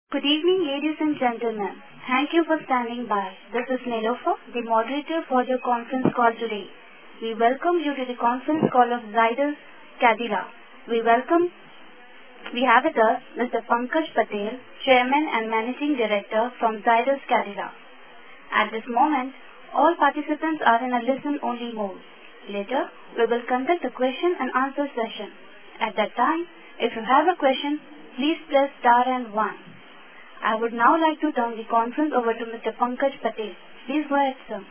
Good evening, ladies and gentlemen. Thank you for standing by. This is Nilofer, the moderator for your conference call today. We welcome you to the conference call of Zydus Cadila. We have with us Mr. Pankaj Patel, Chairman and Managing Director from Zydus Cadila. At this moment, all participants are in a listen-only mode. Later, we will conduct a question and answer session. At that time, if you have a question, please press star and 1. I would now like to turn the conference over to Mr. Pankaj Patel. Please go ahead, sir.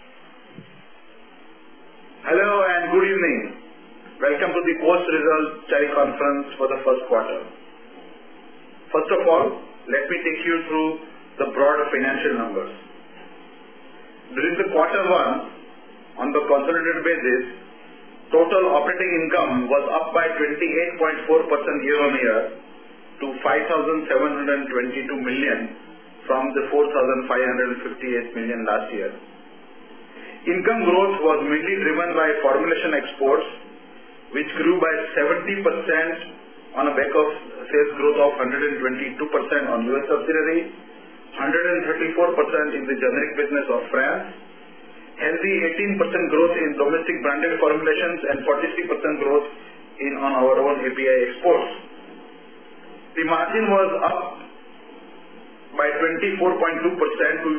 Hello and good evening. Welcome to the post-result teleconference for the first quarter. First of all, let me take you through the broad financial numbers. During the quarter one, on the consolidated basis, total operating income was up by 28.4% year-on-year to 5,722 million from the 4,558 million last year. Income growth was mainly driven by formulation exports, which grew by 70% on a back of sales growth of 122% on US subsidiary, 134% in the generic business of France, healthy 18% growth in domestic branded formulations and 43% growth on our own API exports. The margin was up by 24.2% to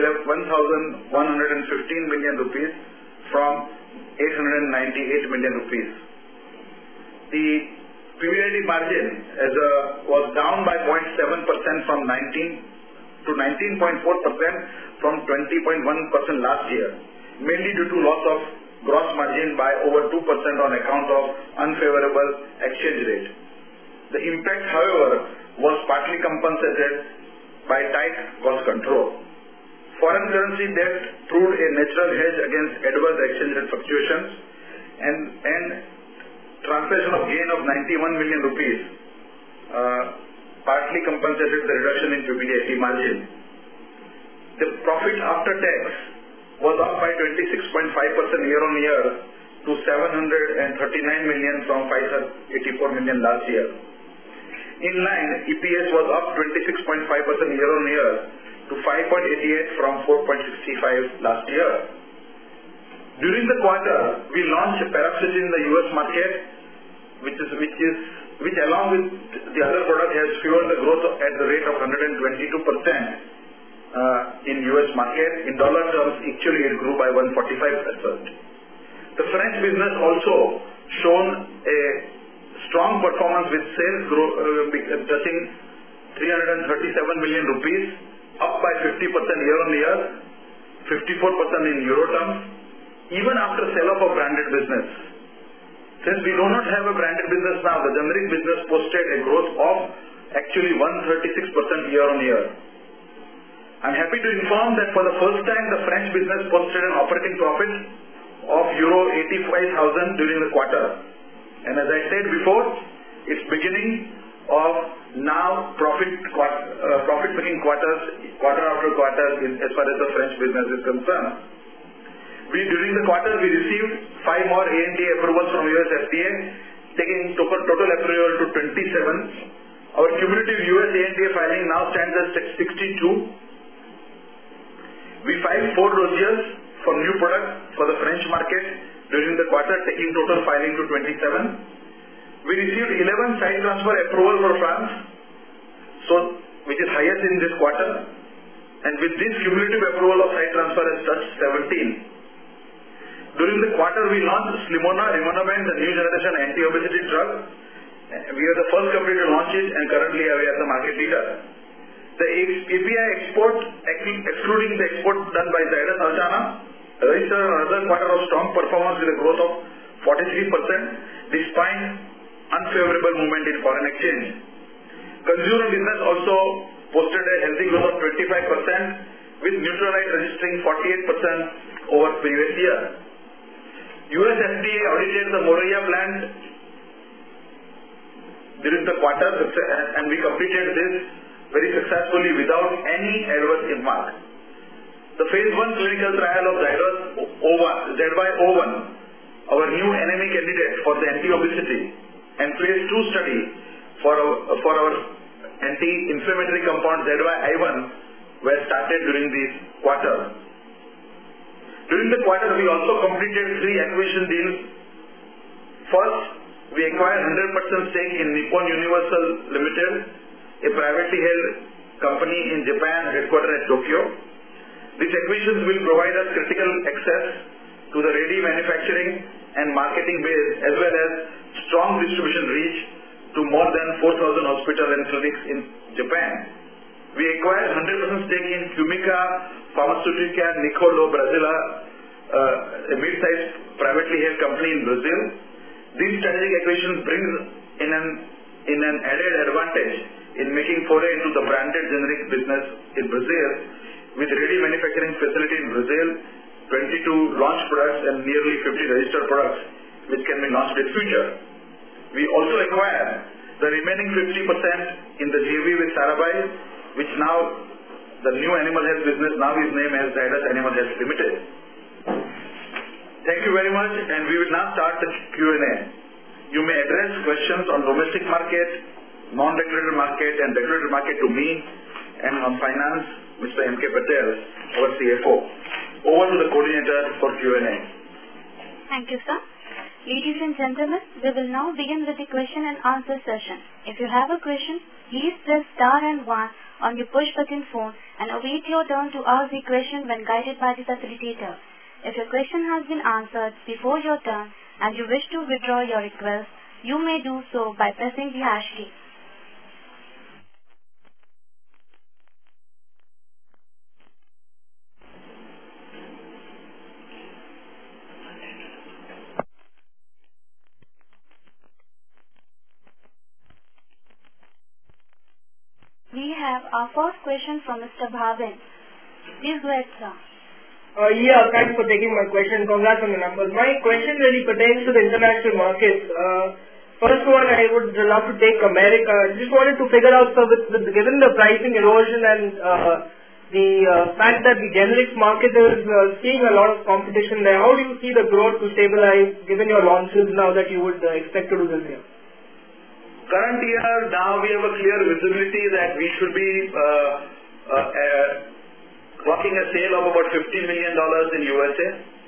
1,115 million rupees from 898 million rupees. The PBIT margin was down by 0.7% from 19 to 19.4% from 20.1% last year, mainly due to loss of gross margin by over 2% on account of unfavorable exchange rate. The impact, however, was partly compensated by tight cost control. Foreign currency debt proved a natural hedge against adverse exchange rate fluctuations and translation of gain of 91 million rupees partly compensated the reduction in PBIT margin. The profit after tax was up by 26.5% year-on-year to 739 million from 584 million last year. In line, EPS was up 26.5% year-on-year to 5.88 from 4.65 last year. During the quarter, we launched Paroxetine in the US market, which along with the other product has fueled the growth at the rate of 122% in US market. In dollar terms, actually it grew by 145%. The French business also shown a strong performance with sales growth touching 337 million rupees, up by 50% year-on-year, 54% in euro terms, even after sell-off of branded business. Since we do not have a branded business now, the generic business posted a growth of actually 136% year-on-year. I'm happy to inform that for the first time the French business posted an operating profit of euro 85,000 during the quarter. And as I said before, it's beginning of now profit-making quarter after quarter as far as the French business is concerned. During the quarter, we received 5 more ANDA approvals from US FDA, taking total approval to 27. Our cumulative US ANDA filing now stands at 62. We filed 4 dossiers for new products for the French market during the quarter, taking total filing to 27. We received 11 site transfer approval for France, which is highest in this quarter. And with this cumulative approval of site transfer has touched 17. During the quarter, we launched Slimona, Rimonabant, the new generation anti-obesity drug. We are the first company to launch it, and currently we are the market leader. The API export, excluding the export done by Zydus Alchana, registered another quarter of strong performance with a growth of 43% despite unfavorable movement in foreign exchange. Consumer business also posted a healthy growth of 25% with Neutralite registering 48% over previous year. US FDA audited the Moraiya plant during the quarter and we completed this very successfully without any adverse impact. The phase 1 clinical trial of ZY01, our new NME candidate for the anti-obesity, and phase 2 study for our anti-inflammatory compound ZY-I1 were started during this quarter. During the quarter, we also completed 3 acquisition deals. First, we acquired 100% stake in Nippon Universal Limited, a privately held company in Japan headquartered at Tokyo. These acquisitions will provide us critical access to the ready manufacturing and marketing base as well as strong distribution reach to more than 4,000 hospitals and clinics in Japan. We acquired 100% stake in Química Farmacêutica Nicolo Brasília, a mid-sized privately held company in Brazil. These strategic acquisitions bring in an added advantage in making foray into the branded generic business in Brazil with ready manufacturing facility in Brazil, 22 launched products and nearly 50 registered products which can be launched in future. We also acquired the remaining 50% in the JV with Sarabai, which now the new animal health business now is named as Zydus Animal Health Limited. Thank you very much, and we will now start the Q&A. You may address questions on domestic market, non-regulated market and regulated market to me, and on finance, Mr. M.K. Patel, our CFO. Over to the coordinator for Q&A. Thank you, sir. Ladies and gentlemen, we will now begin with the question and answer session. If you have a question, please press star and 1 on your push button phone and await your turn to ask the question when guided by the facilitator. If your question has been answered before your turn and you wish to withdraw your request, you may do so by pressing the hash key. We have our first question from Mr. Bhavin. Please go ahead, sir. Thanks for taking my question. Congrats on the numbers. My question really pertains to the international markets. First one, I would love to take America. Just wanted to figure out, so given the pricing erosion and the fact that the generics market is seeing a lot of competition there, how do you see the growth to stabilize given your launches now that you would expect to do this year? Current year, now we have a clear visibility that we should be clocking a sale of about $50 million in USA.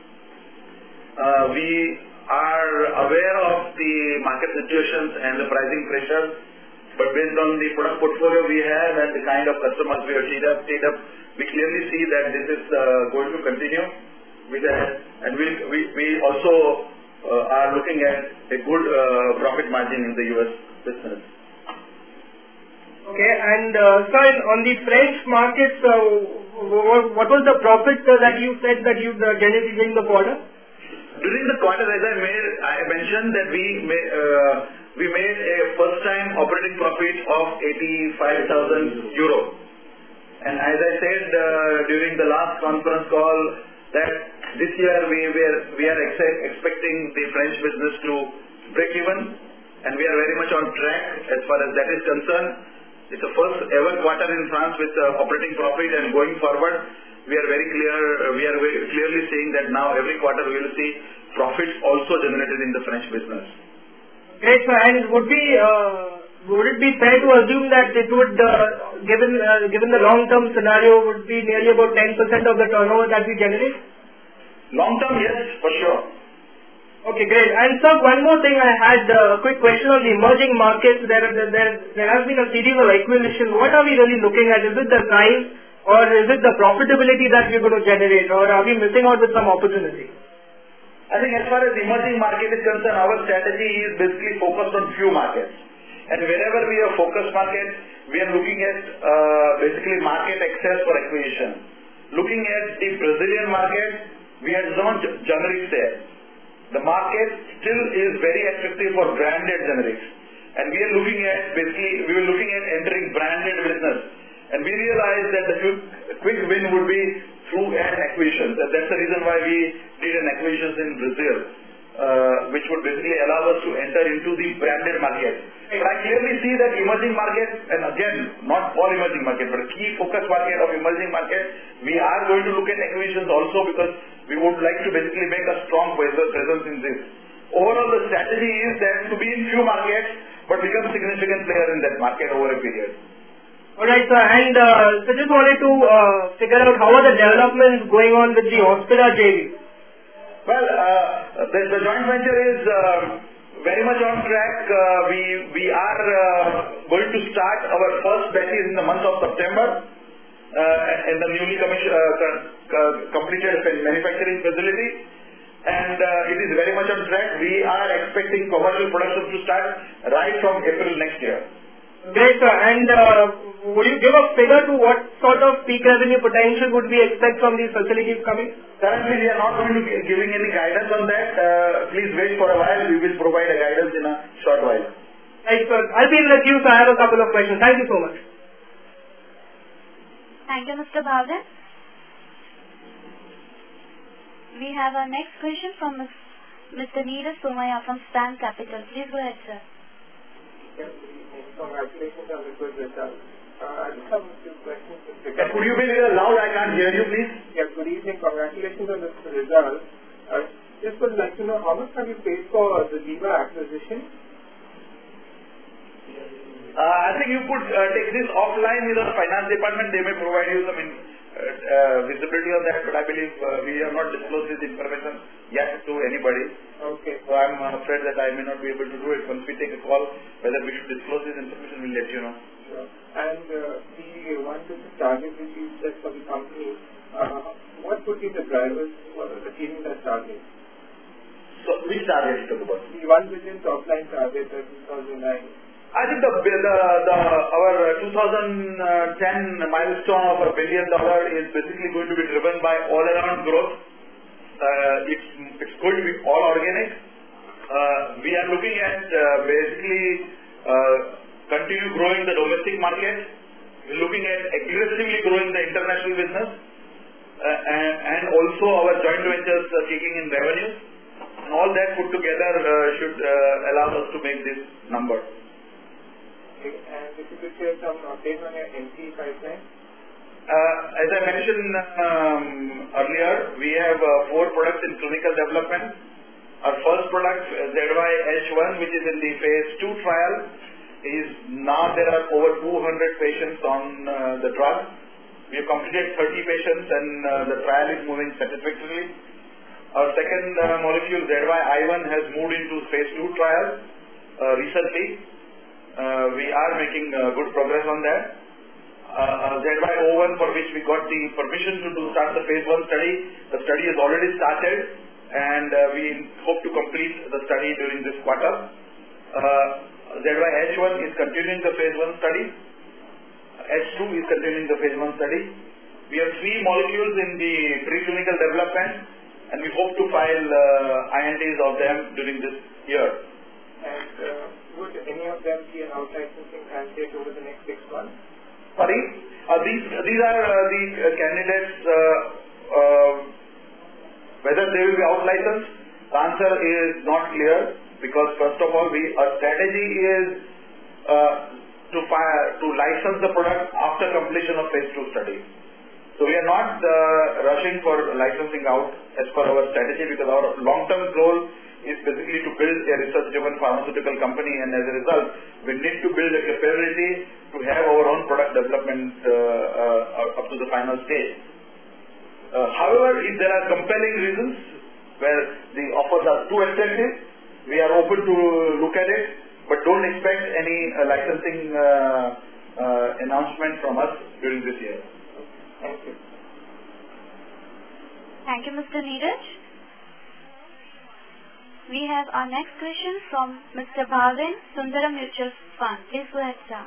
We are aware of the market situations and the pricing pressures, but based on the product portfolio we have and the kind of customers we have teed up, we clearly see that this is going to continue with that, and we also are looking at a good profit margin in the US business. Okay, and sir, on the French markets, what was the profit that you said that you generated during the quarter? During the quarter, as I mentioned that we made a first-time operating profit of 85,000 euro, and as I said during the last conference call that this year we are expecting the French business to break even, and we are very much on track as far as that is concerned. It's the first ever quarter in France with operating profit, and going forward, we are very clearly saying that now every quarter we will see profits also generated in the French business. Great, sir. And would it be fair to assume that it would, given the long-term scenario, would be nearly about 10% of the turnover that we generate? Long-term, yes, for sure. Okay, great. And sir, one more thing, I had a quick question on the emerging markets. There has been a series of acquisitions. What are we really looking at? Is it the size or is it the profitability that we're going to generate, or are we missing out with some opportunity? I think as far as emerging market is concerned, our strategy is basically focused on few markets. And wherever we have focused markets, we are looking at basically market access for acquisition. Looking at the Brazilian market, we had launched generics there. The market still is very attractive for branded generics, and we were looking at entering branded business, and we realized that the quick win would be through an acquisition. That's the reason why we did an acquisition in Brazil, which would basically allow us to enter into the branded market. But I clearly see that emerging market, and again, not all emerging market, but a key focus market of emerging market, we are going to look at acquisitions also because we would like to basically make a strong presence in this. Overall, the strategy is that to be in few markets, but become significant player in that market over a period. Alright, sir. And so just wanted to figure out how are the developments going on with the Hospira JV? Well, the joint venture is very much on track. We are going to start our first batches in the month of September in the newly completed manufacturing facility. And it is very much on track. We are expecting commercial production to start right from April next year. Great, sir. And would you give a figure to what sort of peak revenue potential would we expect from these facilities coming? Currently, we are not going to be giving any guidance on that. Please wait for a while. We will provide a guidance in a short while. Right, sir. I'll be in the queue, so I have a couple of questions. Thank you so much. Thank you, Mr. Bhavin. We have our next question from Mr. Neeraj Somaya from Stan Capital. Please go ahead, sir. Yes, congratulations on the good result. I just have a few questions. Could you be a little loud? I can't hear you, please. Yes, good evening. Congratulations on this result. Just would like to know how much have you paid for the Viva acquisition? I think you could take this offline with the finance department. They may provide you some visibility on that, but I believe we have not disclosed this information yet to anybody. Okay. So I'm afraid that I may not be able to do it. Once we take a call whether we should disclose this information, we'll let you know. Sure. And the one business target which you set for the company, what would be the drivers for achieving that target? So which target you talk about? The 1 billion top line target of 2009. I think our 2010 milestone of $1 billion is basically going to be driven by all around growth. It's going to be all organic. We are looking at basically continue growing the domestic market. We're looking at aggressively growing the international business and also our joint ventures kicking in revenues. And all that put together should allow us to make this number. And if you could share some updates on your NCE pipeline? As I mentioned earlier, we have 4 products in clinical development. Our first product, ZYH1, which is in the phase 2 trial, is now there are over 200 patients on the drug. We have completed 30 patients and the trial is moving satisfactorily. Our second molecule, ZYI1, has moved into phase 2 trial recently. We are making good progress on that. ZYO1, for which we got the permission to start the phase 1 study. The study has already started and we hope to complete the study during this quarter. ZYH1 is continuing the phase 1 study. H2 is continuing the phase 1 study. We have 3 molecules in the preclinical development and we hope to file INDs of them during this year. And would any of them see an out-licensing candidate over the next 6 months? Sorry? These are the candidates, whether they will be out-licensed. The answer is not clear because first of all, our strategy is to license the product after completion of phase 2 study. So we are not rushing for licensing out as per our strategy because our long-term goal is basically to build a research-driven pharmaceutical company, and as a result, we need to build a capability to have our own product development up to the final stage. However, if there are compelling reasons where the offers are too attractive, we are open to look at it, but don't expect any licensing announcement from us during this year. Thank you. Thank you, Mr. Neeraj. We have our next question from Mr. Bhavin, Sundaram Mutual Fund. Please go ahead, sir.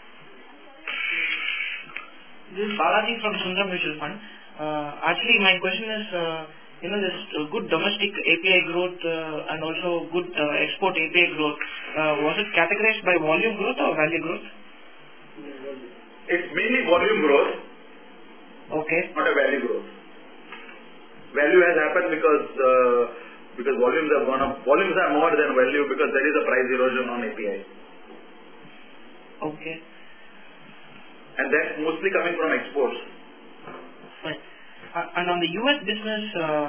This is Balaji from Sundaram Mutual Fund. Actually, my question is, this good domestic API growth and also good export API growth, was it categorized by volume growth or value growth? It's mainly volume growth. Okay. Not a value growth. Value has happened because volumes have gone up. Volumes are more than value because there is a price erosion on API. Okay. And that's mostly coming from exports. Fine. And on the US business,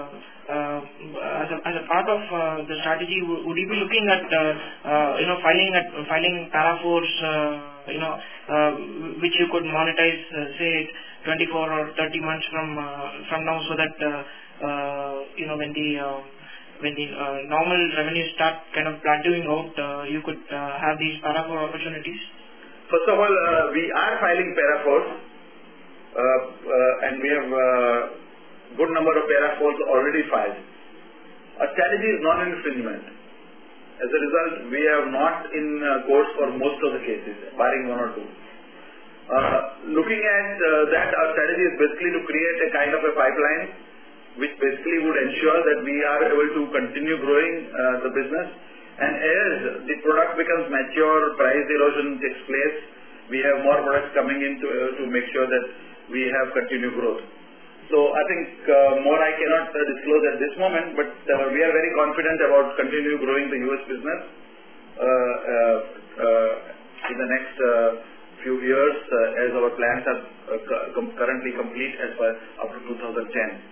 as a part of the strategy, would you be looking at filing para 4s which you could monetize, say 24 or 30 months from now, so that when the normal revenues start kind of plateauing out, you could have these para 4 opportunities? First of all, we are filing para 4s, and we have good number of para 4s already filed. Our strategy is non-infringement. As a result, we are not in courts for most of the cases, barring one or two. Looking at that, our strategy is basically to create a kind of a pipeline which basically would ensure that we are able to continue growing the business. And as the product becomes mature, price erosion takes place, we have more products coming in to make sure that we have continued growth. So I think more I cannot disclose at this moment, but we are very confident about continuing growing the US business in the next few years as our plans are currently complete as per up to 2010.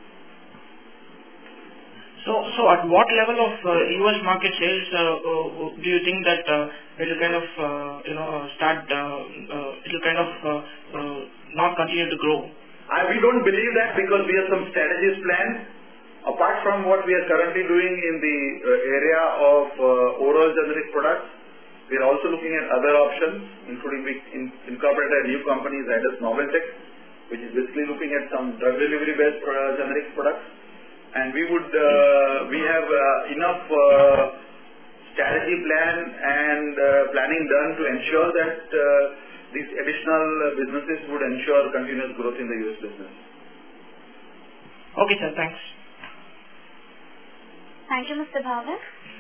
So at what level of US market sales do you think that it will kind of start? It will kind of not continue to grow? We don't believe that, because we have some strategies planned. Apart from what we are currently doing in the area of oral generic products, we are also looking at other options, including we incorporated a new company, Zydus Noveltech, which is basically looking at some drug delivery based generic products. And we have enough strategy plan and planning done to ensure that these additional businesses would ensure continuous growth in the US business. Okay, sir. Thanks. Thank you, Mr. Bhavin.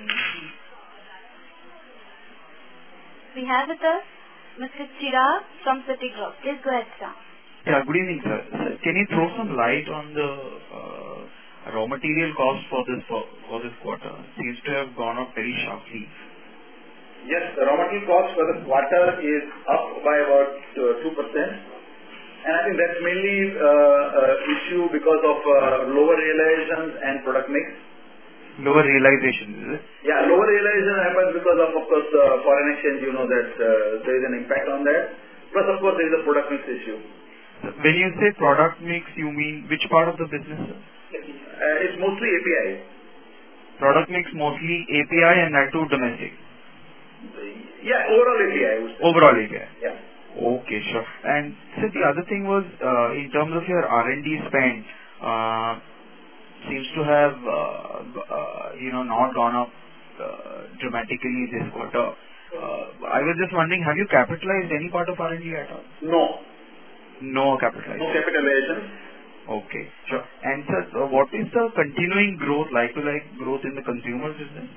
We have with us Mr. Chirag from Citigroup. Please go ahead, sir. Yeah, good evening, sir. Can you throw some light on the raw material cost for this quarter? Seems to have gone up very sharply. Yes, the raw material cost for the quarter is up by about 2%. And I think that's mainly issue because of lower realizations and product mix. Lower realization, is it? Yeah, lower realization happens because of course, foreign exchange, that there is an impact on that. Plus, of course, there is a product mix issue. When you say product mix, you mean which part of the business? It's mostly API. Product mix mostly API and that too domestic? Yeah, overall API. I would say. Overall API? Yeah. Okay, sure. And so the other thing was, in terms of your R&D spend, seems to have, not gone up dramatically this quarter. I was just wondering, have you capitalized any part of R&D at all? No. No capitalization? No capitalization. Okay, sure. And sir, what is the continuing growth, like-to-like growth in the consumer business?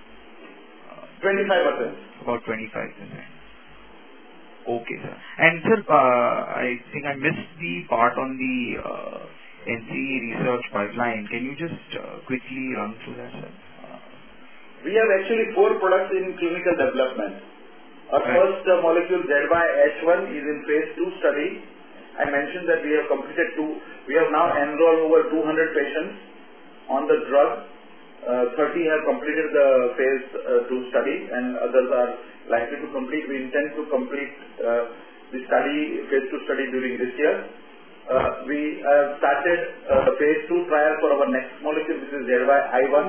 25%. About 25%. Okay, sir. And sir, I think I missed the part on the NCE research pipeline. Can you just quickly run through that, sir? We have actually 4 products in clinical development. Our first molecule, ZY-H1, is in phase 2 study. I mentioned that we have completed 2. We have now enrolled over 200 patients on the drug. 30 have completed the phase 2 study and others are likely to complete. We intend to complete the phase 2 study during this year. We have started the phase 2 trial for our next molecule, which is ZY-I1.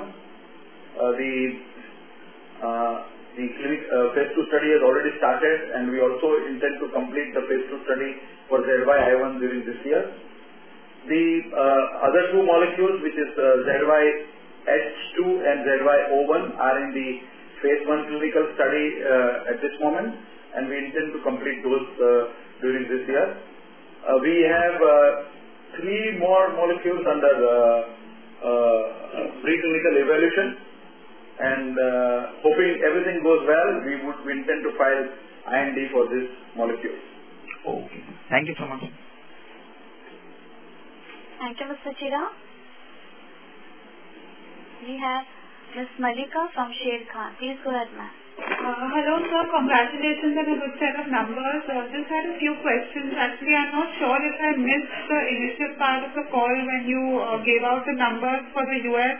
The phase 2 study has already started and we also intend to complete the phase 2 study for ZY-I1 during this year. The other 2 molecules, which is ZY-H2 and ZY-O1, are in the phase 1 clinical study at this moment and we intend to complete those during this year. We have 3 more molecules under preclinical evaluation. And hoping everything goes well, we intend to file IND for this molecule. Okay. Thank you so much. Thank you, Mr. Chira. We have Ms. Malika from Sharekhan. Please go ahead, ma'am. Hello, sir. Congratulations on a good set of numbers. Just had a few questions. Actually, I'm not sure if I missed the initial part of the call when you gave out the numbers for the US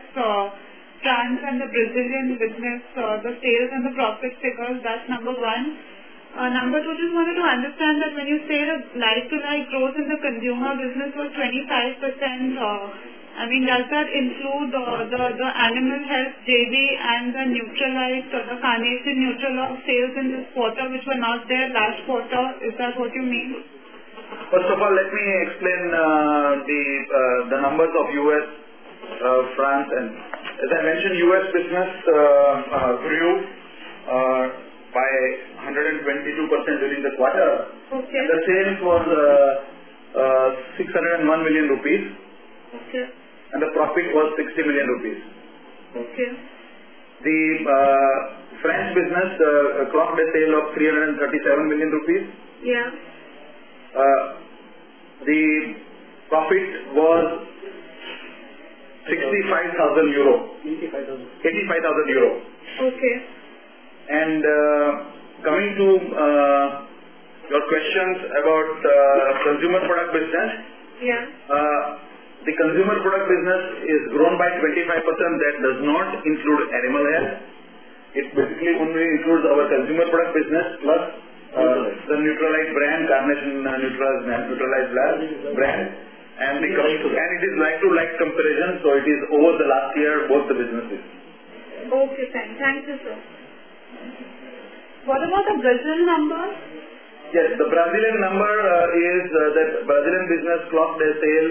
France and the Brazilian business, the sales and the profit figures. That's number 1. Number two, just wanted to understand that when you say the like-to-like growth in the consumer business was 25%, does that include the animal health JV and the Nutralite, the Carnation Nutralog sales in this quarter, which were not there last quarter? Is that what you mean? First of all, let me explain the numbers of US, France, and as I mentioned, US business grew by 122% during the quarter. Okay. The sales was 601 million rupees. Okay. And the profit was 60 million rupees. Okay. The French business clocked a sale of 337 million rupees. Yeah. The profit was 85,000 euro. 85,000 euro. Okay. And coming to your questions about consumer product business. Yeah. The consumer product business is grown by 25%. That does not include animal health. It basically only includes our consumer product business plus the Nutralite brand, Carnation Nutralite brand, and it is like-to-like comparison. So it is over the last year both the businesses. Okay, thank you, sir. What about the Brazil number? Yes, the Brazilian number is that Brazilian business clocked a sale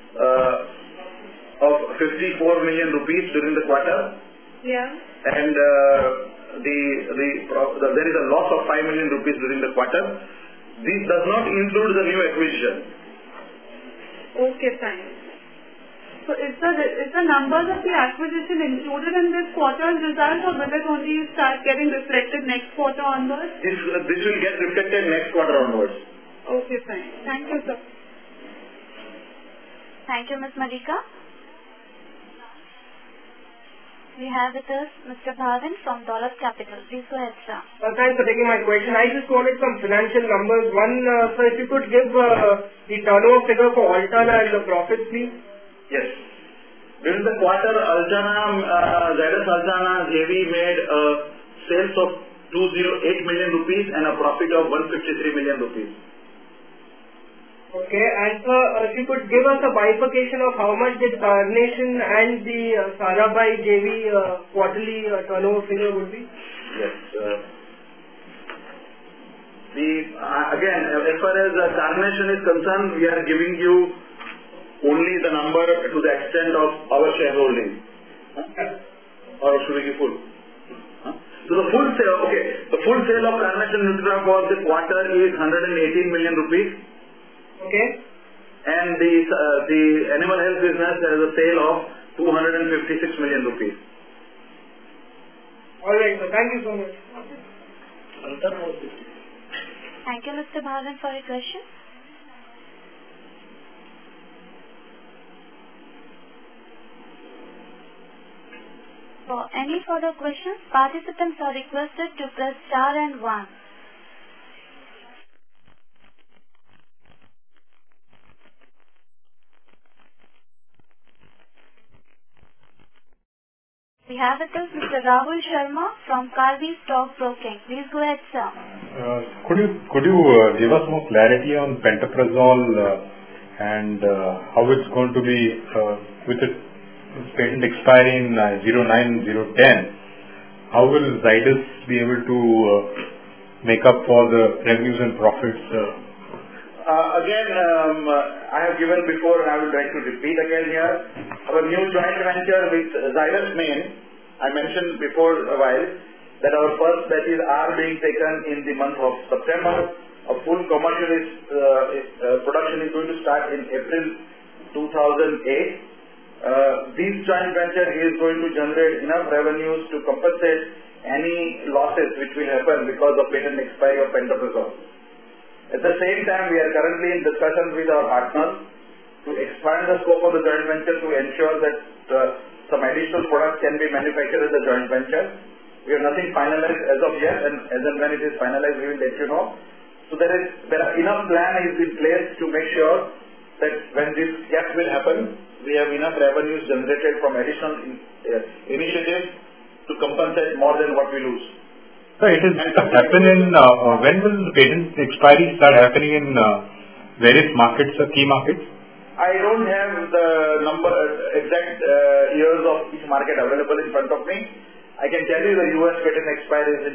of 54 million rupees during the quarter. Yeah. And there is a loss of 5 million rupees during the quarter. This does not include the new acquisition. Okay, fine. So is the numbers of the acquisition included in this quarter's result, or will it only start getting reflected next quarter onwards? This will get reflected next quarter onwards. Okay, fine. Thank you, sir. Thank you, Ms. Malika. We have with us Mr. Bhavin from Dolat Capital. Please go ahead, sir. Thanks for taking my question. I just wanted some financial numbers. One, sir, if you could give the turnover figure for Altana and the profits, please. Yes. During the quarter, Zydus Altana JV made sales of 208 million rupees and a profit of 153 million rupees. Okay, and sir, if you could give us a bifurcation of how much did Carnation and the Sarabai JV quarterly turnover figure would be? Yes. Again, as far as Carnation is concerned, we are giving you only the number to the extent of our shareholding. Or should we give full? So the full sale of Carnation Nutralog for the quarter is 118 million rupees. Okay. And the animal health business has a sale of 256 million rupees. Alright, sir. Thank you so much. Thank you, Mr. Bhavan, for your question. For any further questions, participants are requested to press star and 1. We have with us Mr. Rahul Sharma from Karvi Stock Broking. Please go ahead, sir. Could you give us more clarity on Pantoprazole and how it's going to be with its patent expiry in 09/010? How will Zydus be able to make up for the revenues and profits? Again, I have given before and I would like to repeat again here. Our new joint venture with Zydus Main, I mentioned before a while that our first batches are being taken in the month of September. A full commercial production is going to start in April 2008. This joint venture is going to generate enough revenues to compensate any losses which will happen because of patent expiry of Pantoprazole. At the same time, we are currently in discussions with our partners to expand the scope of the joint venture to ensure that some additional products can be manufactured in the joint venture. We have nothing finalized as of yet, and as and when it is finalized, we will let you know. So there are enough plan is in place to make sure that when this gap will happen, we have enough revenues generated from additional initiatives to compensate more than what we lose. So it is happen in, when will the patent expiry start happening in various markets, key markets? I don't have the exact years of each market available in front of me. I can tell you the US patent expiry is in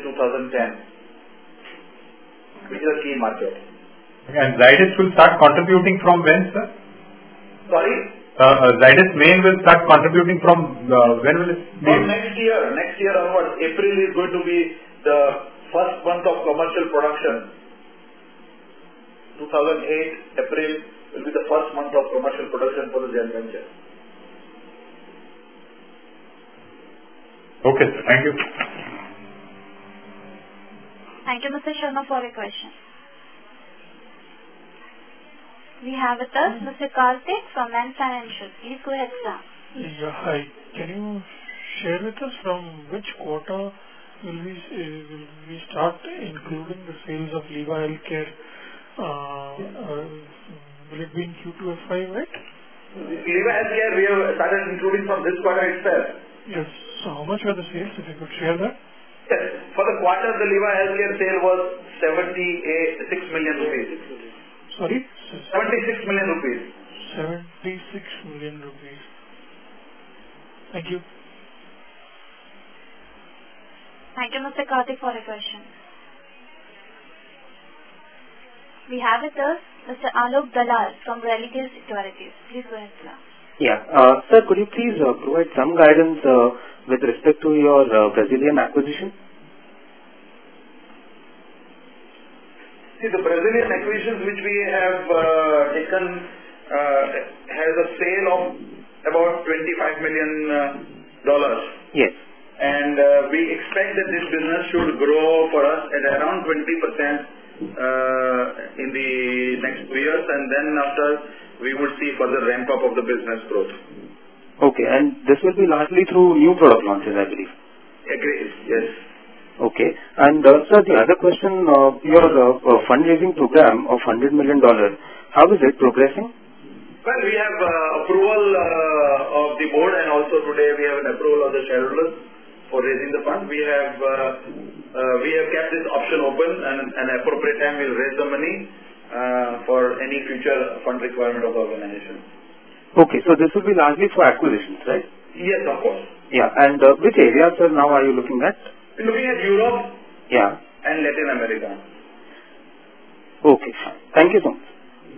2010, which is a key market. And Zydus will start contributing from when, sir? Sorry? Zydus Main will start contributing from when will it be? From next year. Next year onwards. April is going to be the first month of commercial production. 2008, April will be the first month of commercial production for the joint venture. Okay, sir. Thank you. Thank you, Mr. Sharma, for your question. We have with us Mr. Karthik from Man Financial. Please go ahead, sir. Yeah, hi. Can you share with us from which quarter will we start including the sales of Liva Healthcare? Will it be in Q2 FY, right? Liva Healthcare we have started including from this quarter itself. Yes. So how much were the sales, if you could share that? Yes. For the quarter, the Liva Healthcare sale was 76 million rupees. Sorry? 76 million rupees. 76 million rupees. Thank you. Thank you, Mr. Karthik, for your question. We have with us Mr. Alok Dalal from Religare Securities. Please go ahead, sir. Yeah. Sir, could you please provide some guidance with respect to your Brazilian acquisition? See, the Brazilian acquisitions which we have taken has a sale of about $25 million. Yes. And we expect that this business should grow for us at around 20% in the next 2 years, and then after we would see further ramp up of the business growth. Okay, and this will be largely through new product launches, I believe. Agreed, yes. Okay, and sir, the other question, your fundraising program of $100 million, how is it progressing? Well, we have approval of the board, and also today we have an approval of the shareholders for raising the fund. We have kept this option open, and at appropriate time we will raise the money for any future fund requirement of the organization. Okay, so this will be largely for acquisitions, right? Yes, of course. Yeah, and which areas, sir, now are you looking at? We're looking at Europe, yeah, and Latin America. Okay, thank you so much.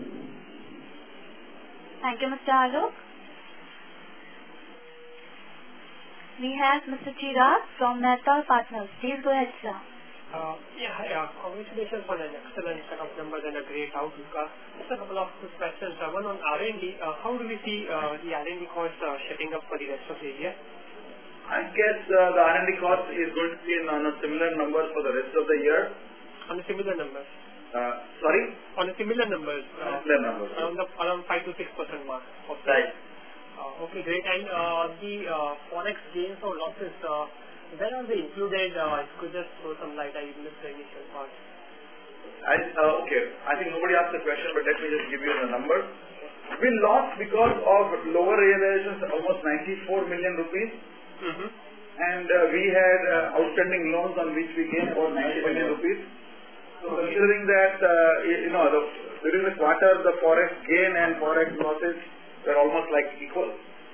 Thank you, Mr. Alok. We have Mr. Chirag from Mehta Partners. Please go ahead, sir. Congratulations on an excellent set of numbers and a great outlook. Just a couple of quick questions. One on R&D. How do we see the R&D cost shaping up for the rest of the year? I guess the R&D cost is going to be on a similar numbers for the rest of the year. On a similar numbers? Sorry? On a similar numbers. Similar numbers. Around 5 to 6% mark. Right. Okay, great. And the forex gains or losses, where are they included? If you could just throw some light, I missed the initial part. Okay. I think nobody asked the question, but let me just give you the number. We lost because of lower realizations, almost 94 million rupees. Mm-hmm. And we had outstanding loans on which we gained about 90 million rupees. So considering that, during the quarter, the forex gain and forex losses were almost like equal.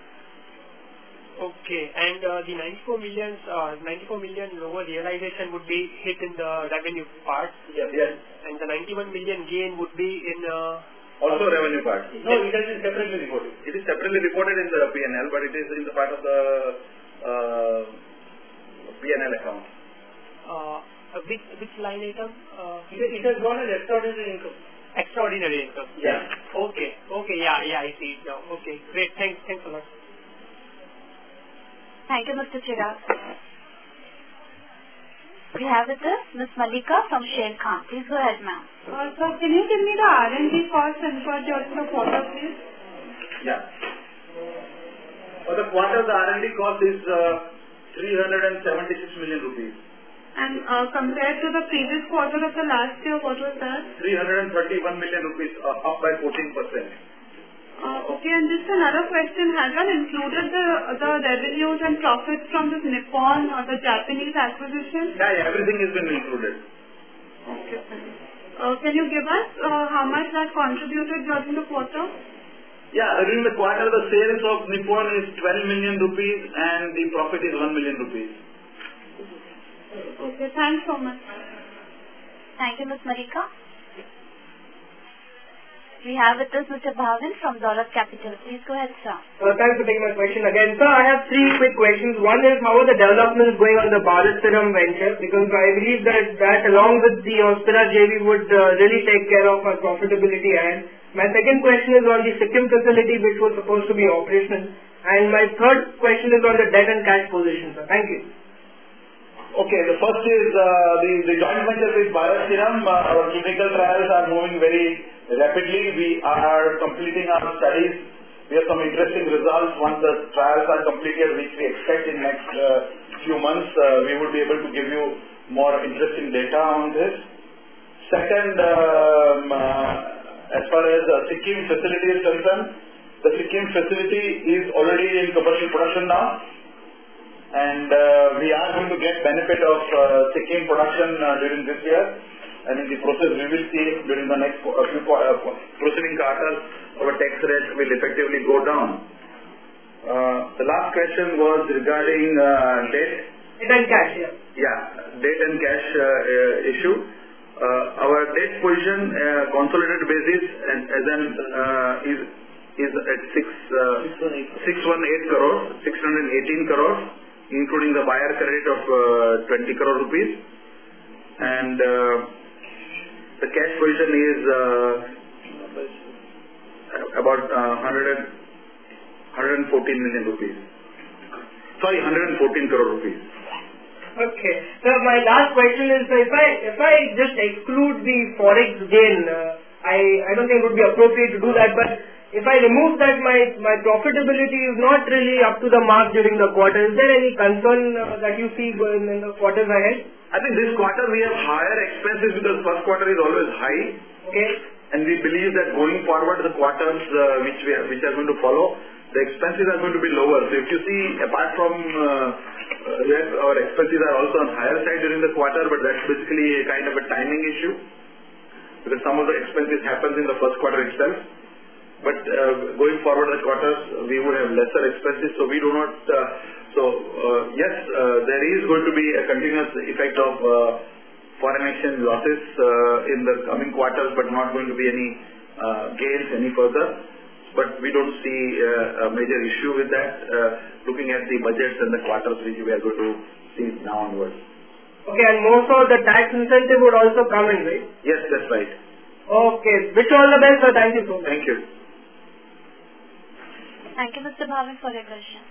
Okay, and the 94 million lower realization would be hit in the revenue part. Yes. Yes. And the 91 million gain would be in also revenue part. No, it is separately reported. It is separately reported in the P&L, but it is in the part of the P&L account. Which line item? It has gone as extraordinary income. Extraordinary income. Yeah. Okay. Yeah, I see it now. Okay, great. Thanks a lot. Thank you, Mr. Chirag. We have with us Ms. Malika from Sharekhan. Please go ahead, ma'am. Sir, can you give me the R&D cost and for the quarter, please? Yeah. For the quarter, the R&D cost is 376 million rupees. And compared to the previous quarter of the last year, what was that? 331 million rupees, up by 14%. Okay, and And just another question, has one included the revenues and profits from this Nippon or the Japanese acquisition? Yeah, everything has been included. Okay, fine. Can you give us how much that contributed during the quarter? Yeah, during the quarter the sales of Nippon is 12 million rupees and the profit is 1 million rupees. Okay, thanks so much. Thank you, Ms. Marika. We have with us Mr. Bhavin from Dolat Capital. Please go ahead, sir. Thanks for taking my question again. Sir, I have three quick questions. One is, how are the developments going on the Bharat Serum venture? Because I believe that along with the Hospira JV would really take care of our profitability. And my second question is on the Sikkim facility, which was supposed to be operational. And my third question is on the debt and cash position, sir. Thank you. Okay, the first is the joint venture with Bharat Serum. Our clinical trials are moving very rapidly. We are completing our studies. We have some interesting results. Once the trials are completed, which we expect in next few months, we will be able to give you more interesting data on this. Second, as far as Sikkim facility is concerned, the Sikkim facility is already in commercial production now. And we are going to get benefit of Sikkim production during this year, and in the process we will see during the next few proceeding quarters our tax rate will effectively go down. The last question was regarding debt. Debt and cash, yeah. Yeah, debt and cash issue. Our debt position consolidated basis is at 618 crores, 618 crores. Including the buyer credit of 20 crore rupees, and the cash position is about 114 million rupees. Sorry, 114 crore rupees. Okay. So my last question is, if I just exclude the forex gain, I don't think it would be appropriate to do that, but if I remove that, my profitability is not really up to the mark during the quarter. Is there any concern that you see in the quarters ahead? I think this quarter we have higher expenses because first quarter is always high. Okay. And we believe that going forward the quarters which are going to follow, the expenses are going to be lower. So if you see, apart from that, our expenses are also on higher side during the quarter, but that's basically a kind of a timing issue because some of the expenses happens in the first quarter itself. But going forward the quarters, we would have lesser expenses, so we do not. Yes, there is going to be a continuous effect of foreign exchange losses in the coming quarters, but not going to be any gains any further. But we don't see a major issue with that. Looking at the budgets and the quarters which we are going to see now onwards. Okay, and most of the tax incentive would also come in, right? Yes, that's right. Okay, wish you all the best, sir. Thank you so much. Thank you. Thank you, Mr. Bhavin, for your question.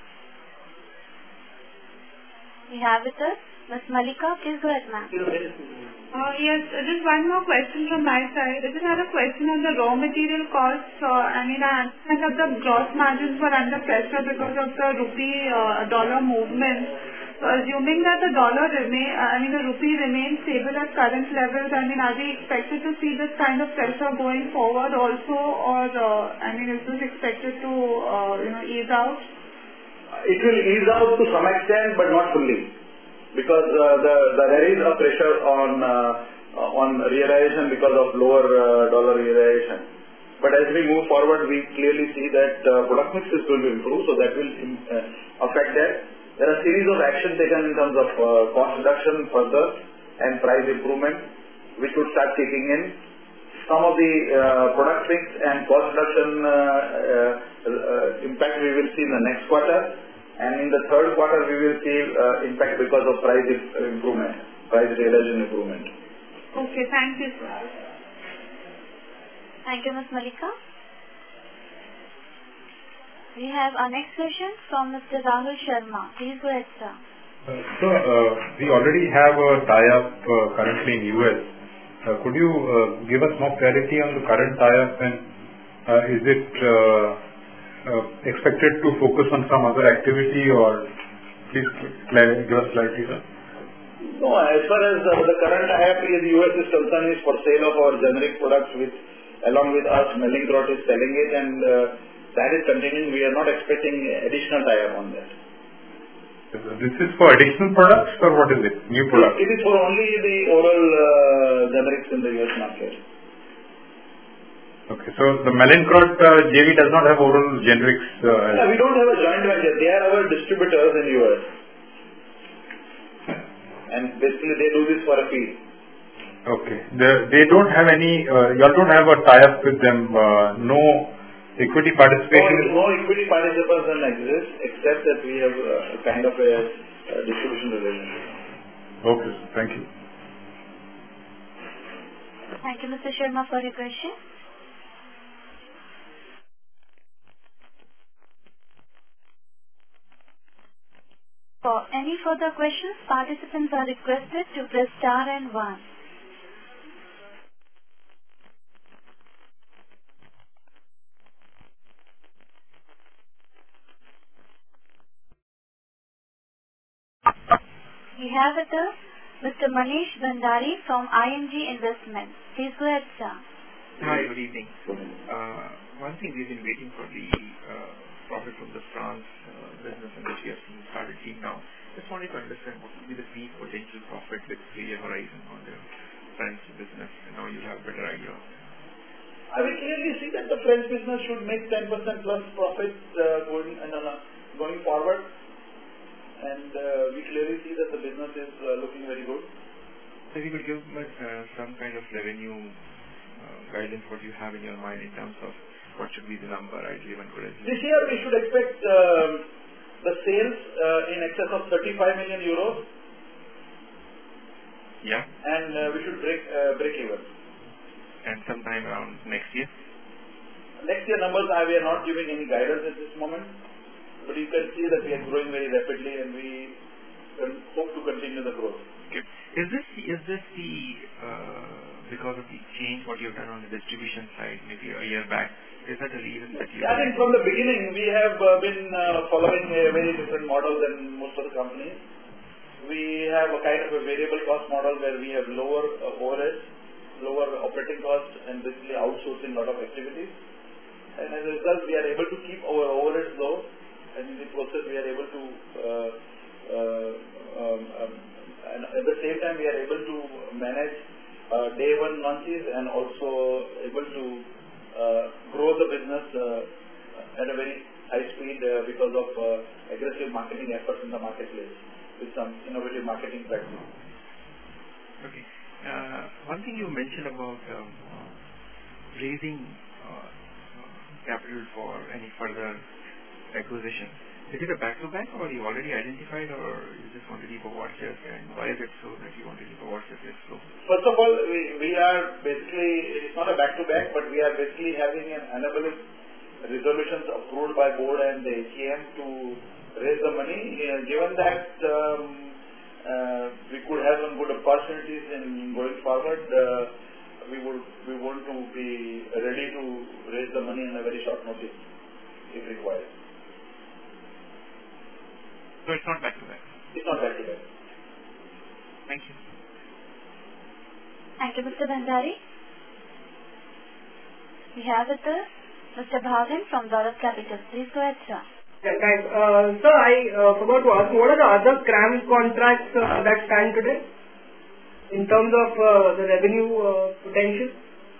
We have with us Ms. Malika. Please go ahead, ma'am. Yes, just one more question from my side. I just had a question on the raw material costs. I understand that the gross margins were under pressure because of the rupee-dollar movement. So assuming that the rupee remains stable at current levels, are we expected to see this kind of pressure going forward also, or is this expected to ease out? It will ease out to some extent, but not fully, because there is a pressure on realization because of lower dollar realization. But as we move forward, we clearly see that product mix is going to improve, so that will affect that. There are a series of actions taken in terms of cost reduction further and price improvement, which would start kicking in. Some of the product mix and cost reduction impact we will see in the next quarter, and in the third quarter we will see impact because of price improvement, price realization improvement. Okay, thank you, sir. Thank you, Ms. Malika. We have our next question from Mr. Rahul Sharma. Please go ahead, sir. We already have a tie-up currently in US. Could you give us more clarity on the current tie-up, and is it expected to focus on some other activity, or please give us clarity, sir? No, as far as the current tie-up in the US is concerned, is for sale of our generic products, which along with us, Mallinckrodt is selling it, and that is continuing. We are not expecting additional tie-up on that. This is for additional products or what is it? New products? It is for only the oral generics in the US market. Okay, so the Mallinckrodt JV does not have oral generics. We don't have a joint venture. They are our distributors in US. And basically they do this for a fee. Okay. They don't have any, you all don't have a tie-up with them, no equity participation? No equity participation exists except that we have a kind of a distribution relationship. Okay, thank you. Thank you, Mr. Sharma, for your question. For any further questions, participants are requested to press star and 1. We have with us Mr. Manish Bhandari from IMG Investments. Please go ahead, sir. Hi, good evening. One thing we've been waiting for the profit from the France business in which we have started seeing now. Just wanted to understand what would be the peak potential profit with 3-year horizon on the French business, and now you have a better idea. I will clearly see that the French business should make 10% plus profit going forward. And we clearly see that the business is looking very good. So if you could give some kind of revenue guidance, what you have in your mind in terms of what should be the number ideally one could assume? This year we should expect the sales in excess of 35 million euros. Yeah. And we should break even. And sometime around next year? Next year numbers, we are not giving any guidance at this moment. But you can see that we are growing very rapidly and we hope to continue the growth. Okay. Is this the because of the change what you've done on the distribution side maybe a year back? Is that the reason that you? I think from the beginning we have been following a very different model than most of the companies. We have a kind of a variable cost model where we have lower overheads, lower operating costs, and basically outsourcing a lot of activities. And as a result, we are able to keep our overheads low. And in the process, we are able to, and at the same time, we are able to manage day one launches and also able to grow the business at a very high speed because of aggressive marketing efforts in the marketplace with some innovative marketing practices. Okay. One thing you mentioned about raising capital for any further acquisition. Is it a back-to-back or you already identified or you just want to keep a war chest, and why is it so that you want to keep a war chest this slow? First of all, we are basically, it's not a back-to-back, but we are basically having an enabling resolutions approved by board and the AGM to raise the money. Given that we could have some good opportunities in going forward, we want to be ready to raise the money in a very short notice if required. So it's not back-to-back? It's not back-to-back. Thank you. Thank you, Mr. Bhandari. We have with us Mr. Bhagan from Dolat Capital. Please go ahead, sir. Yeah, thanks. Sir, I forgot to ask, what are the other CRAMS contracts that stand today in terms of the revenue potential?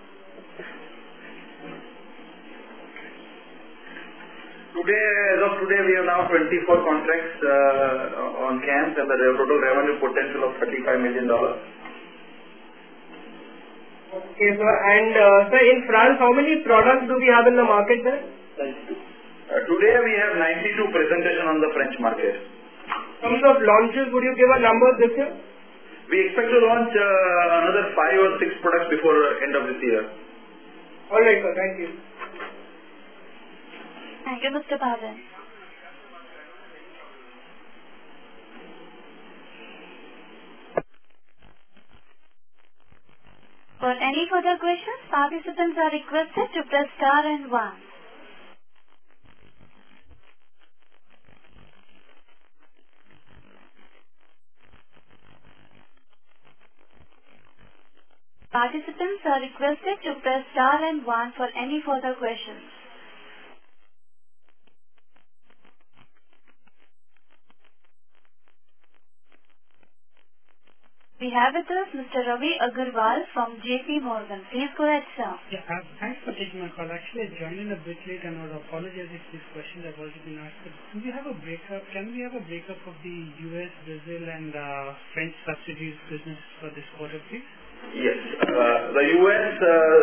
As of today, we have now 24 contracts on CAMS and the total revenue potential of $35 million. Okay, sir. And sir, in France, how many products do we have in the market there? 92. Today, we have 92 presentations on the French market. In terms of launches, would you give a number this year? We expect to launch another 5 or 6 products before end of this year. All right, sir. Thank you. Thank you, Mr. Bhagan. For any further questions, participants are requested to press star and 1. Participants are requested to press star and 1 for any further questions. We have with us Mr. Ravi Agarwal from JP Morgan. Please go ahead, sir. Yeah, thanks for taking my call. Actually, I joined in a bit late and I would apologize if these questions have already been asked. But do we have a breakup? Can we have a breakup of the US, Brazil and French subsidiaries business for this quarter, please? Yes. The US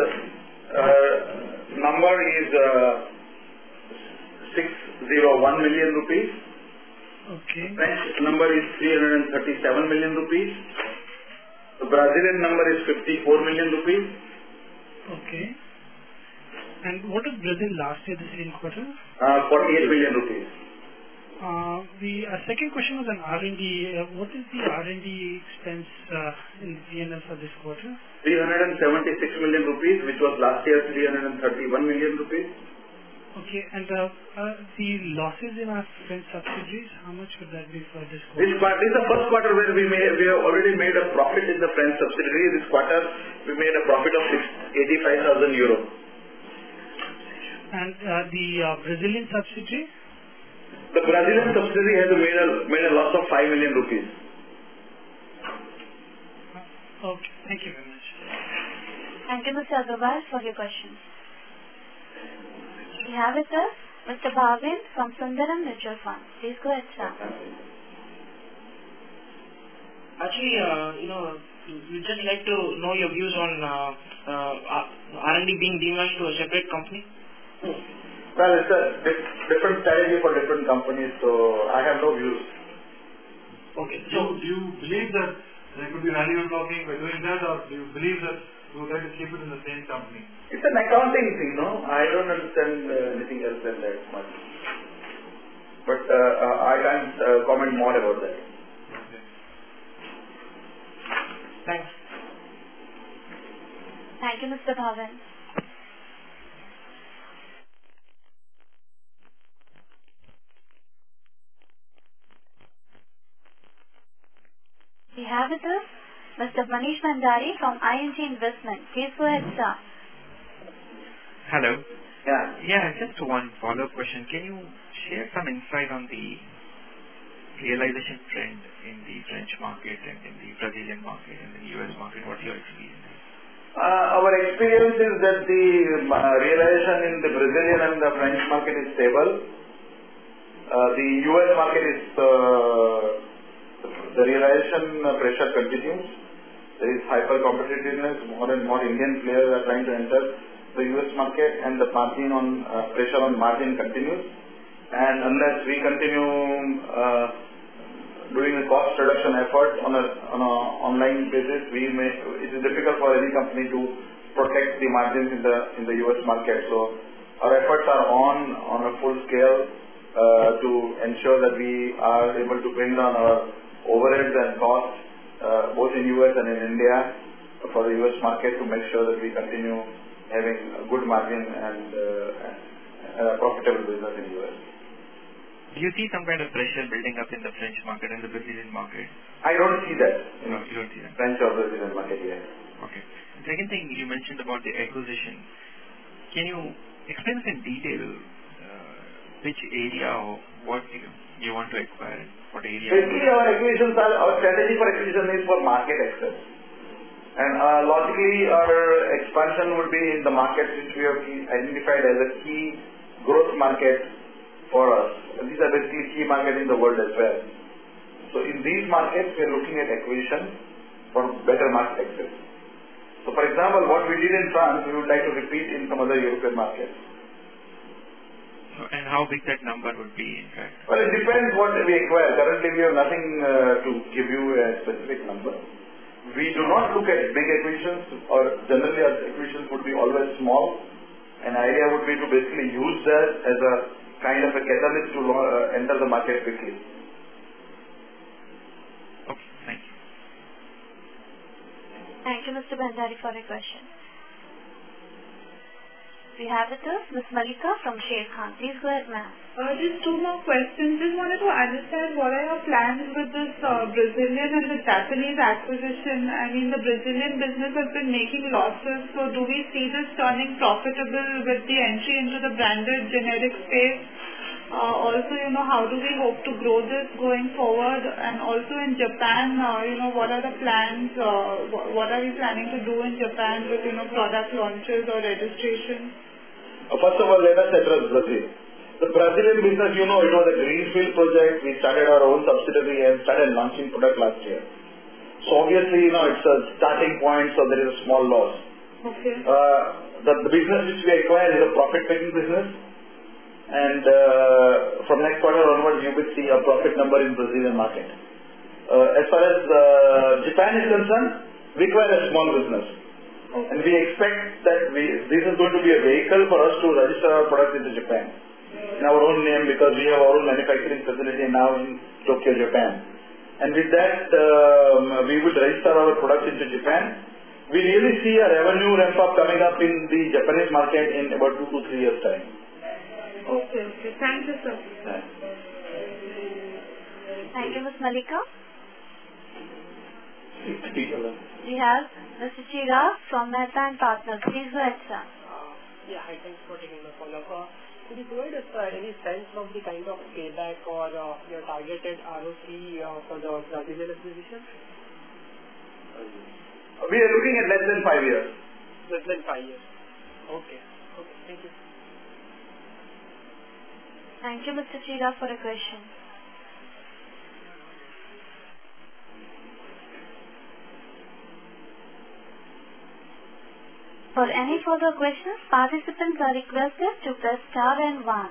number is 601 million rupees. Okay. French number is 337 million rupees. The Brazilian number is 54 million rupees. Okay. And what was Brazil last year, the same quarter? 48 million rupees. The second question was on R&D. What is the R&D expense in the P&L for this quarter? 376 million rupees, which was last year 331 million rupees. Okay, and the losses in our French subsidiaries, how much would that be for this quarter? This is the first quarter where we have already made a profit in the French subsidiary. This quarter we made a profit of 85,000 euros. And the Brazilian subsidiary? The Brazilian subsidiary has made a loss of 5 million rupees. Okay, thank you very much. Thank you, Mr. Agarwal, for your questions. We have with us Mr. Bhavin from Sundaram Mutual Fund. Please go ahead, sir. Actually, we'd just like to know your views on R&D being demerged to a separate company. Well, it's a different strategy for different companies, so I have no views. Okay. So, do you believe that there could be value unlocking by doing that, or do you believe that you would like to keep it in the same company? It's an accounting thing, no? I don't understand anything else than that much. But I can't comment more about that. Okay. Thanks. Thank you, Mr. Bhavin. We have with us Mr. Manish Bhandari from ING Investment. Please go ahead, sir. Hello. Yeah, just one follow-up question. Can you share some insight on the realization trend in the French market and in the Brazilian market and the US market? What your experience is? Our experience is that the realization in the Brazilian and the French market is stable. The US market is the realization pressure continues. There is hyper competitiveness. More and more Indian players are trying to enter the US market, and the margin on pressure on margin continues. And unless we continue doing a cost reduction effort on an online basis, it is difficult for any company to protect the margins in the US market. So our efforts are on a full scale to ensure that we are able to bring down our overheads and costs both in US and in India for the US market, to make sure that we continue having a good margin and a profitable business in US. Do you see some kind of pressure building up in the French market and the Brazilian market? I don't see that. No, you don't see that. French or Brazilian market, yes. Okay. The second thing you mentioned about the acquisition. Can you explain in detail which area or what you want to acquire? What area? Basically, our strategy for acquisition is for market access. And logically, our expansion would be in the markets which we have identified as a key growth market for us. And these are basically key markets in the world as well. So in these markets, we are looking at acquisition for better market access. So for example, what we did in France, we would like to repeat in some other European markets. And how big that number would be, in fact? Well, it depends what we acquire. Currently, we have nothing to give you a specific number. We do not look at big acquisitions, or generally our acquisitions would be always small. An idea would be to basically use that as a kind of a catalyst to enter the market quickly. Okay, thank you. Thank you, Mr. Bhandari, for your question. We have with us Ms. Malika from Sharekhan. Please go ahead, ma'am. Just two more questions. Just wanted to understand what are your plans with this Brazilian and the Japanese acquisition. I mean, the Brazilian business has been making losses, so do we see this turning profitable with the entry into the branded generic space? Also, how do we hope to grow this going forward? And also in Japan, what are the plans? What are we planning to do in Japan with, product launches or registration? First of all, let us address Brazil. The Brazilian business, it was a greenfield project. We started our own subsidiary and started launching product last year. So obviously, it's a starting point, so there is a small loss. Okay. The business which we acquired is a profit-making business. And from next quarter onwards, you will see a profit number in Brazilian market. As far as Japan is concerned, we acquired a small business. Okay. And we expect that this is going to be a vehicle for us to register our products into Japan in our own name, because we have our own manufacturing facility now in Tokyo, Japan. And with that, we will register our products into Japan. We really see a revenue ramp up coming up in the Japanese market in about 2 to 3 years' time. Okay. Thank you, sir. Thank you, Ms. Malika. We have Mr. Chirag from Mehta and Partners. Please go ahead, sir. Yeah, hi, thanks for taking the follow-up. Could you provide us any sense of the kind of payback or your targeted ROC for the Brazilian acquisition? We are looking at less than 5 years. Less than 5 years. Okay, thank you. Thank you, Mr. Chirag, for the question. For any further questions, participants are requested to press star and 1.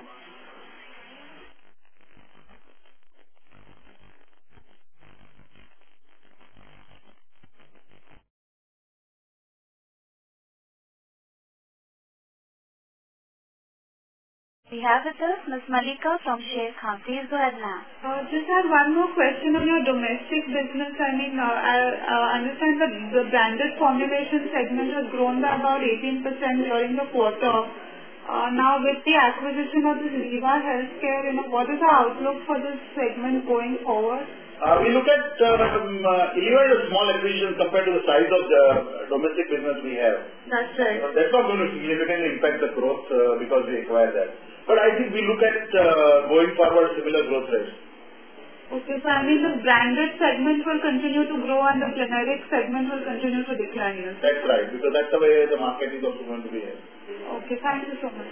We have with us Ms. Malika from Sharekhan. Please go ahead, ma'am. Just have one more question on your domestic business. I understand that the branded formulation segment has grown by about 18% during the quarter. Now, with the acquisition of this Liva Healthcare, what is the outlook for this segment going forward? We look at Liva as a small acquisition compared to the size of the domestic business we have. That's right. That's not going to significantly impact the growth because we acquired that. But I think we look at going forward similar growth rates. Okay, so the branded segment will continue to grow and the generic segment will continue to decline. Yes? That's right, because that's the way the market is also going to be here. Okay, thank you so much.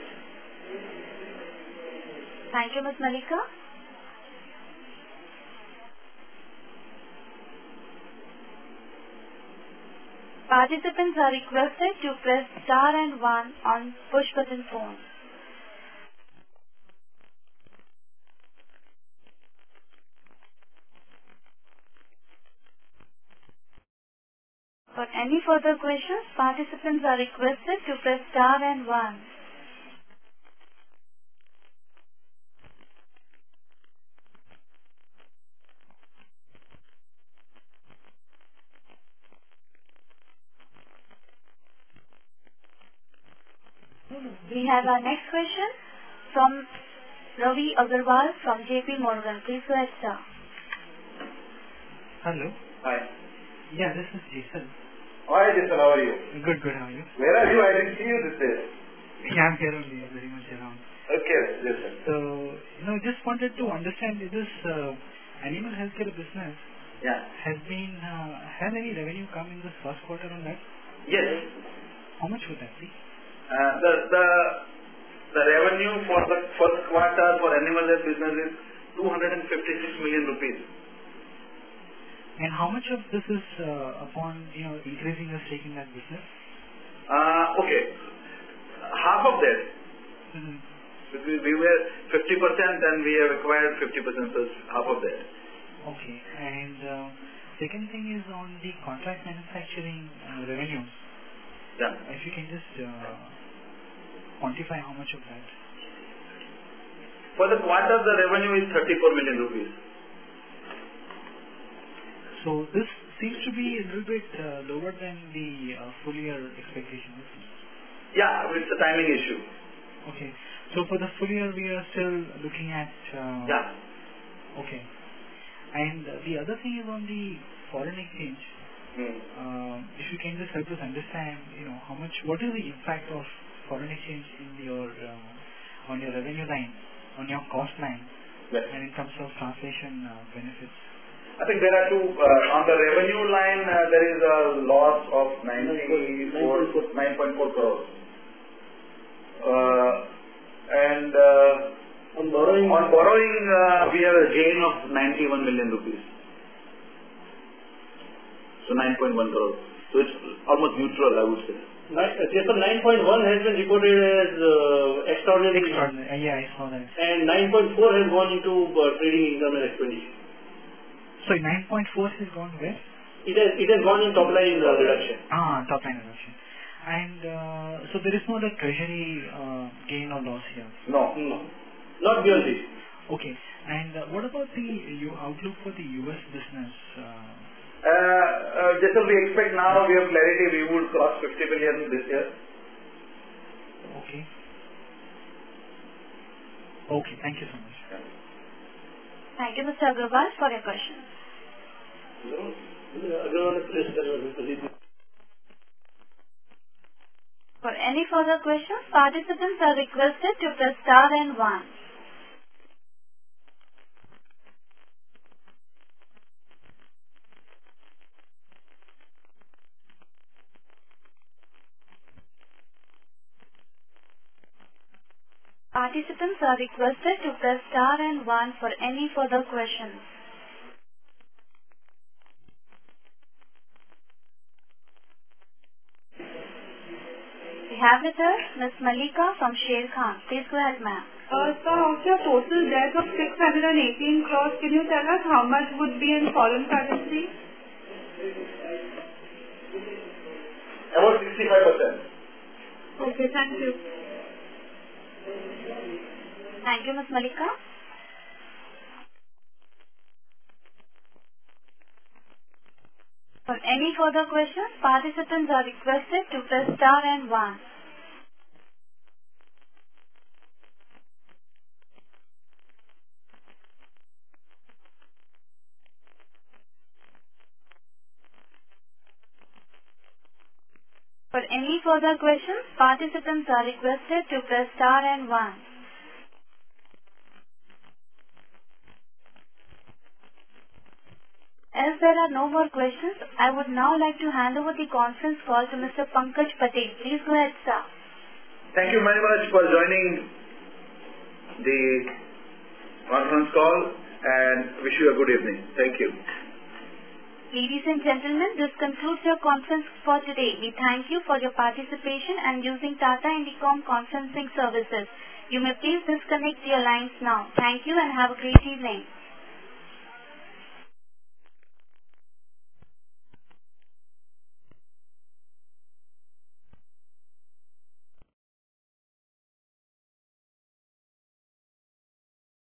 Thank you, Ms. Malika. Participants are requested to press star and 1 on push button phone. For any further questions, participants are requested to press star and 1. We have our next question from Ravi Agarwal from JP Morgan. Please go ahead, sir. Hello. Hi. Yeah, this is Jason. Hi, Jason. How are you? Good. How are you? Where are you? I didn't see you this day. Yeah, I'm here only, very much around. Okay, Jason. So, just wanted to understand, is this animal healthcare business has been had any revenue come in this first quarter on that? Yes. How much would that be? The revenue for the first quarter for animal health business is 256 million rupees. And how much of this is upon increasing your stake in that business? Okay, half of that. Mm-hmm. We were 50% and we have acquired 50%, so half of that. Okay, and second thing is on the contract manufacturing revenues. Yeah. If you can just quantify how much of that. For the quarter, the revenue is 34 million rupees. So this seems to be a little bit lower than the full year expectations. Yeah, it's a timing issue. Okay. So for the full year, we are still looking at... Yeah. Okay. And the other thing is on the foreign exchange. If you can just help us understand, what is the impact of foreign exchange in your on your revenue line? on your cost line? Yes. And in terms of translation benefits? I think there are two. On the revenue line, there is a loss of 9.4 crores. And on borrowing, we have a gain of 91 million rupees. So 9.1 crores. So it's almost neutral, I would say. Just 9.1 has been reported as extraordinary. Yeah, I saw that. And 9.4 has gone into trading income and expenditure. So 9.4 has gone where? It has gone in top line reduction. Top line reduction. And so there is no other treasury gain or loss here? No. Not beyond this. Okay. And what about the outlook for the US business? Just as we expect now, we have clarity, we would cross 50 billion this year. Okay. Okay, thank you so much. Thank you, Mr. Agarwal, for your question. For any further questions, participants are requested to press star and 1. Participants are requested to press star and 1 for any further questions. We have with us Ms. Malika from Sharekhan. Please go ahead, ma'am. Sir, of your total debt of 618 crores, can you tell us how much would be in foreign currency? About 65%. Okay, thank you. Thank you, Ms. Malika. For any further questions, participants are requested to press star and 1. For any further questions, participants are requested to press star and 1. As there are no more questions, I would now like to hand over the conference call to Mr. Pankaj Patel. Please go ahead, sir. Thank you very much for joining the conference call and wish you a good evening. Thank you. Ladies and gentlemen, this concludes your conference for today. We thank you for your participation and using Tata Indicom conferencing services. You may please disconnect your lines now. Thank you and have a great evening.